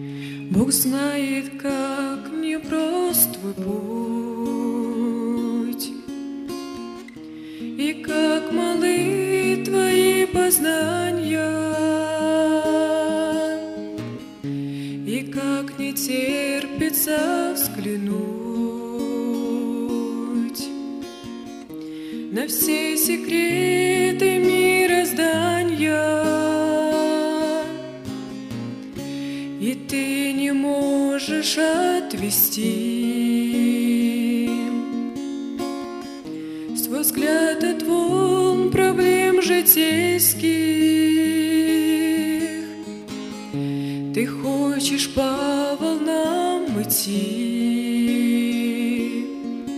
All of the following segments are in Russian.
Бог знает, как непрост твой путь, и как малы твои познания, и как не терпится взглянуть на все секреты мироздания. И ты не можешь отвести свой взгляд от волн проблем житейских. Ты хочешь по волнам идти,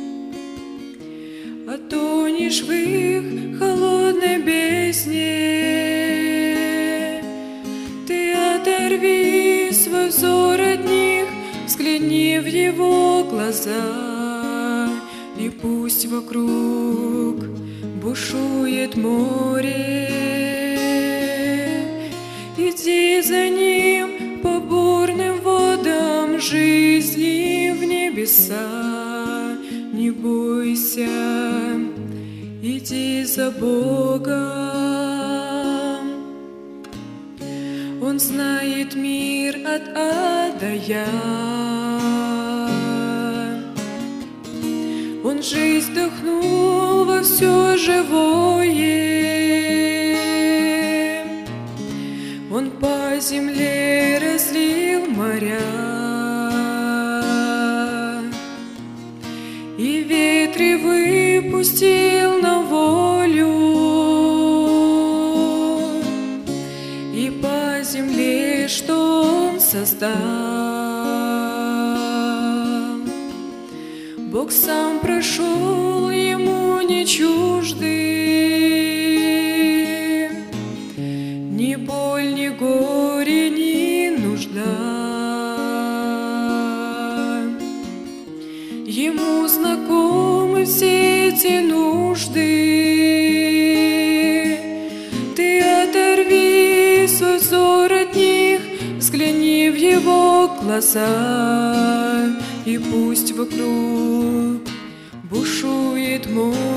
а тонешь в их холодной бездне. Ты оторви свой взор от них, взгляни в его глаза, и пусть вокруг бушует море. Иди за ним по бурным водам жизни в небеса, не бойся, иди за Богом. Он знает мир от А до Я. Он жизнь вдохнул во все живое. Он по земле разлил моря, и ветры выпустил на волю. И по земле, что Он создал, Бог сам прошел, Ему не чужды ни боль, ни горе, ни нужда. Ему знакомы все эти нужды. Ты оторви свой взор от них, взгляни в Его глаза, и пусть вокруг бушует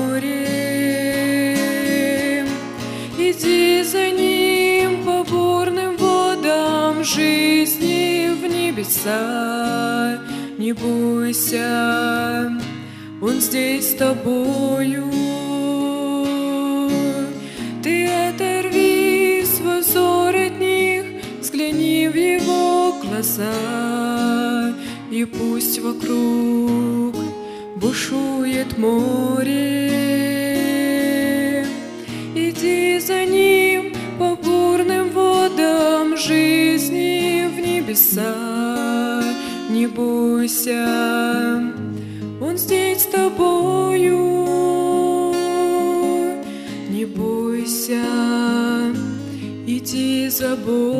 море. Иди за ним по бурным водам жизни в небеса, не бойся, Он здесь с тобою. Ты оторви свой взор от них, взгляни в Его глаза, и пусть вокруг бушует море. Иди за ним по бурным водам жизни в небеса, не бойся, Он здесь с тобою. Не бойся, иди за Богом.